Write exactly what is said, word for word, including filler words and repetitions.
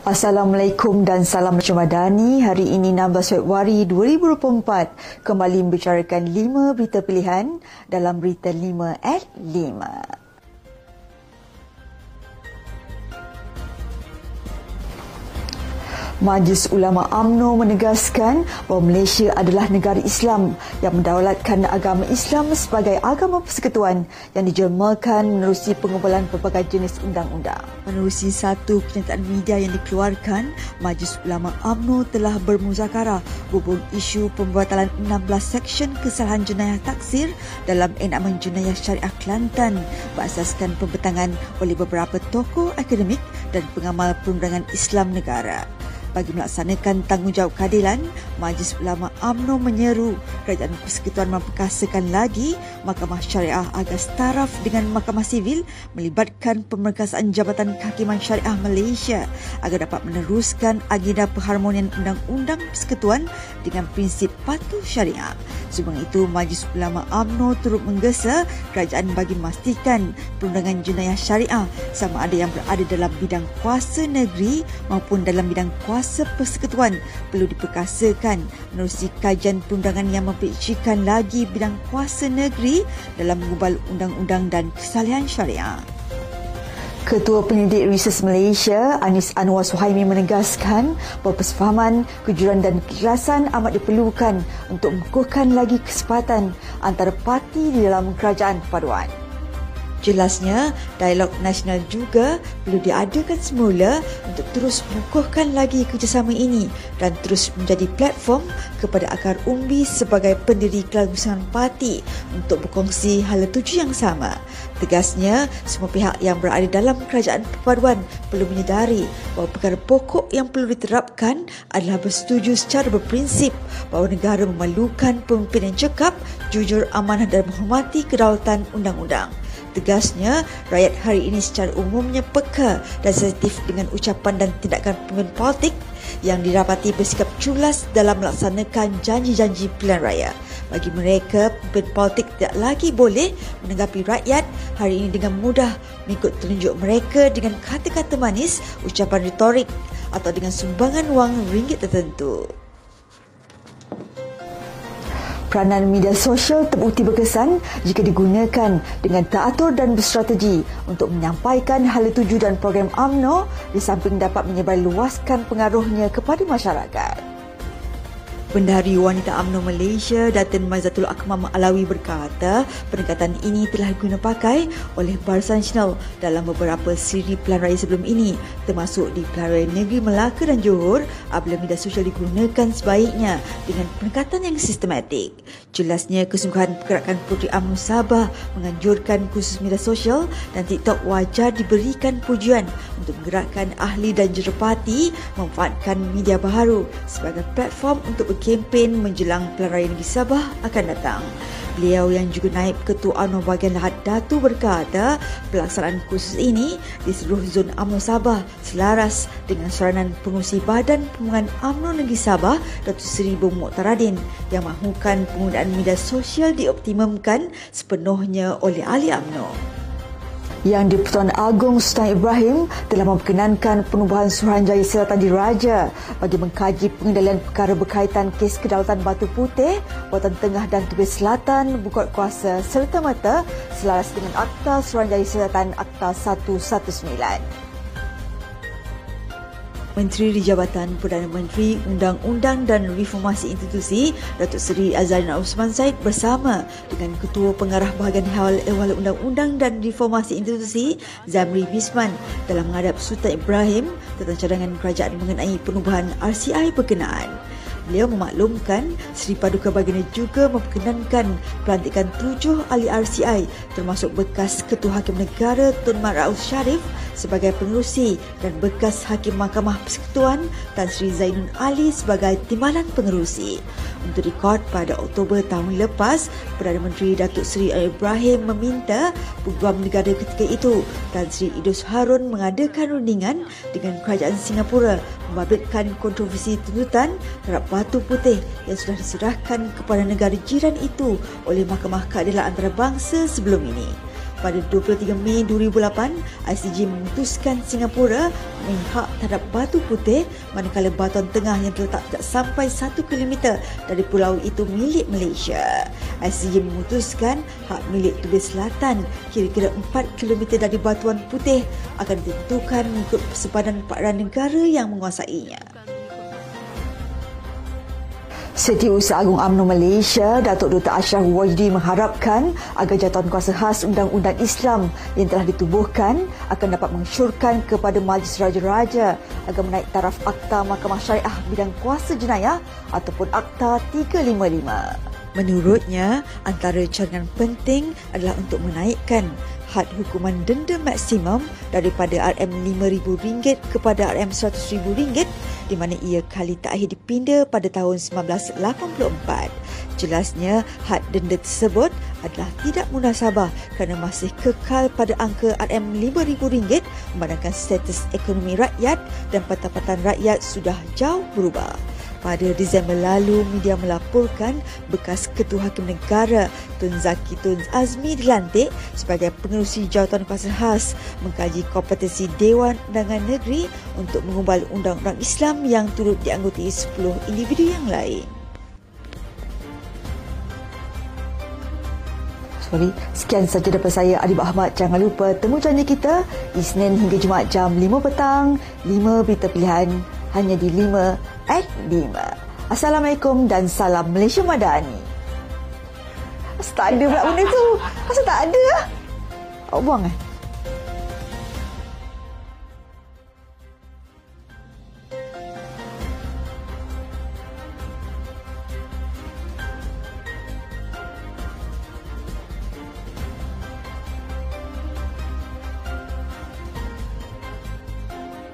Assalamualaikum dan salam Ramadani. Hari ini enam belas Februari dua ribu dua puluh empat kembali membicarakan lima berita pilihan dalam Berita lima at lima. Majlis Ulama UMNO menegaskan bahawa Malaysia adalah negara Islam yang mendaulatkan agama Islam sebagai agama persekutuan yang dijelmakan menerusi pengumpulan pelbagai jenis undang-undang. Menerusi satu kenyataan media yang dikeluarkan, Majlis Ulama UMNO telah bermuzakarah berhubung isu pembatalan enam belas seksyen kesalahan jenayah taksir dalam Enakmen Jenayah Syariah Kelantan berasaskan pembentangan oleh beberapa tokoh akademik dan pengamal perundangan Islam negara. Bagi melaksanakan tanggungjawab keadilan, Majlis Ulama UMNO menyeru Kerajaan Persekutuan memperkasakan lagi Mahkamah Syariah agar setaraf dengan Mahkamah Sivil melibatkan pemerkasaan Jabatan Kehakiman Syariah Malaysia agar dapat meneruskan agenda perharmonian Undang-Undang Persekutuan dengan prinsip patuh syariah. Sebelum itu, Majlis Ulama UMNO turut menggesa kerajaan bagi memastikan perundangan jenayah syariah sama ada yang berada dalam bidang kuasa negeri maupun dalam bidang kuasa persekutuan perlu diperkasakan menerusi kajian perundangan yang memperincikan lagi bidang kuasa negeri dalam mengubal undang-undang dan kesalahan syariah. Ketua Penyidik Reses Malaysia, Anis Anwar Suhaimi menegaskan bahawa persefahaman, kejujuran dan keikhlasan amat diperlukan untuk mengukuhkan lagi kesempatan antara parti di dalam kerajaan perpaduan. Jelasnya, dialog nasional juga perlu diadakan semula untuk terus mengukuhkan lagi kerjasama ini dan terus menjadi platform kepada akar umbi sebagai pendiri kelangsungan parti untuk berkongsi hala tuju yang sama. Tegasnya, semua pihak yang berada dalam kerajaan perpaduan perlu menyedari bahawa perkara pokok yang perlu diterapkan adalah bersetuju secara berprinsip bahawa negara memerlukan pemimpin yang cekap, jujur, amanah dan menghormati kedaulatan undang-undang. Tegasnya, rakyat hari ini secara umumnya peka dan sensitif dengan ucapan dan tindakan pemimpin politik yang didapati bersikap culas dalam melaksanakan janji-janji pilihan raya. Bagi mereka, pemimpin politik tidak lagi boleh menanggapi rakyat hari ini dengan mudah mengikut telunjuk mereka dengan kata-kata manis, ucapan retorik atau dengan sumbangan wang ringgit tertentu. Peranan media sosial terbukti berkesan jika digunakan dengan teratur dan berstrategi untuk menyampaikan hala tuju dan program UMNO di samping dapat menyebarluaskan pengaruhnya kepada masyarakat. Bendahari Wanita UMNO Malaysia, Datin Maizatul Akmal Alawi berkata, pendekatan ini telah diguna pakai oleh Barisan Nasional dalam beberapa siri pilihan raya sebelum ini, termasuk di pilihan raya negeri Melaka dan Johor, apabila media sosial digunakan sebaiknya dengan pendekatan yang sistematik. Jelasnya, kesungguhan pergerakan Puteri UMNO Sabah menganjurkan khusus media sosial dan TikTok wajar diberikan pujian untuk menggerakkan ahli dan juruparti memanfaatkan media baharu sebagai platform untuk berkempen menjelang pilihan raya negeri Sabah akan datang. Beliau yang juga naib Ketua UMNO bahagian Lahad Datu berkata, pelaksanaan khusus ini di seluruh zon UMNO Sabah selaras dengan saranan pengurusi Badan Pembangunan UMNO Negeri Sabah, Datuk Seri Bong Moktaradin, yang mahukan penggunaan media sosial dioptimumkan sepenuhnya oleh ahli UMNO. Yang di-Persatuan Agong Sultan Ibrahim telah memperkenankan penubuhan Suruhanjaya Selatan Diraja bagi mengkaji pengendalian perkara berkaitan kes kedaulatan Batu Putih, Buatan Tengah dan Tebing Selatan berkuat kuasa serta-merta selaras dengan Akta Suruhanjaya Selatan Akta seratus sembilan belas. Menteri di Jabatan Perdana Menteri Undang-Undang dan Reformasi Institusi Datuk Seri Azharin Osman Said bersama dengan Ketua Pengarah Bahagian Hal Ehwal Undang-Undang dan Reformasi Institusi Zamri Bisman dalam menghadap Sultan Ibrahim tentang cadangan kerajaan mengenai penubuhan R C I berkenaan. Beliau memaklumkan Seri Paduka Baginda juga memperkenankan pelantikan tujuh ahli R C I termasuk bekas Ketua Hakim Negara Tun Mat Rauf Sharif sebagai pengerusi dan bekas Hakim Mahkamah Persekutuan Tan Sri Zainun Ali sebagai timbalan pengerusi. Untuk rekod, pada Oktober tahun lepas, Perdana Menteri Datuk Seri Ibrahim meminta Peguam Negara ketika itu Tan Sri Idrus Harun mengadakan rundingan dengan Kerajaan Singapura membabitkan kontroversi tuntutan terhadap Batu Putih yang sudah diserahkan kepada negara jiran itu oleh Mahkamah Keadilan Antarabangsa sebelum ini. Pada dua puluh tiga Mei dua ribu lapan, I C J memutuskan Singapura memihak terhadap Batu Putih, manakala Batuan Tengah yang terletak tidak sampai satu kilometer dari pulau itu milik Malaysia. I C J memutuskan hak milik Tubir Selatan kira-kira empat kilometer dari Batuan Putih akan ditentukan mengikut persebadan peranan negara yang menguasainya. Setiausaha Agung U M N O Malaysia, Datuk Doktor Ashraf Wajdi mengharapkan agar jawatankuasa khas Undang-Undang Islam yang telah ditubuhkan akan dapat mengesyorkan kepada Majlis Raja-Raja agar menaik taraf Akta Mahkamah Syariah Bidang Kuasa Jenayah ataupun Akta tiga lima lima. Menurutnya, antara cadangan penting adalah untuk menaikkan had hukuman denda maksimum daripada R M lima ribu ringgit kepada R M seratus ribu ringgit, di mana ia kali terakhir dipinda pada tahun sembilan belas lapan puluh empat. Jelasnya, had denda tersebut adalah tidak munasabah kerana masih kekal pada angka R M lima ribu ringgit, memandangkan status ekonomi rakyat dan pendapatan rakyat sudah jauh berubah. Pada Disember lalu, media melaporkan bekas Ketua Hakim Negara Tun Zaki Tun Azmi dilantik sebagai pengerusi jawatankuasa khas mengkaji kompetensi Dewan Undangan Negeri untuk mengubal Undang-Undang Islam yang turut dianggotai sepuluh individu yang lain. Sorry, sekian saja daripada saya, Adib Ahmad. Jangan lupa temu janji kita Isnin hingga Jumaat jam lima petang, lima berita pilihan hanya di lima at lima. Assalamualaikum dan salam Malaysia Madani. Asal tak ada pula benda tu. Asal tak ada? Awak buang eh?